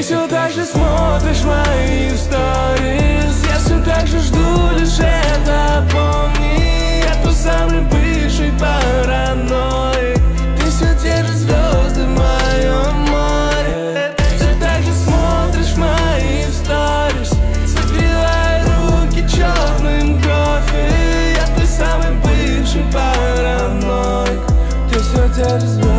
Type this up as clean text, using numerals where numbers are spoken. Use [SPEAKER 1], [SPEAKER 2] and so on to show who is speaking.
[SPEAKER 1] Ты все так же смотришь мои сторис. Я все так же жду, лишь это помни. Я тот самый бывший параноик. Ты все те же звезды в моем море. Ты все так же смотришь мои сторис, запивая руки черным кофе. Я твой самый бывший параноик. Ты все те же звезды.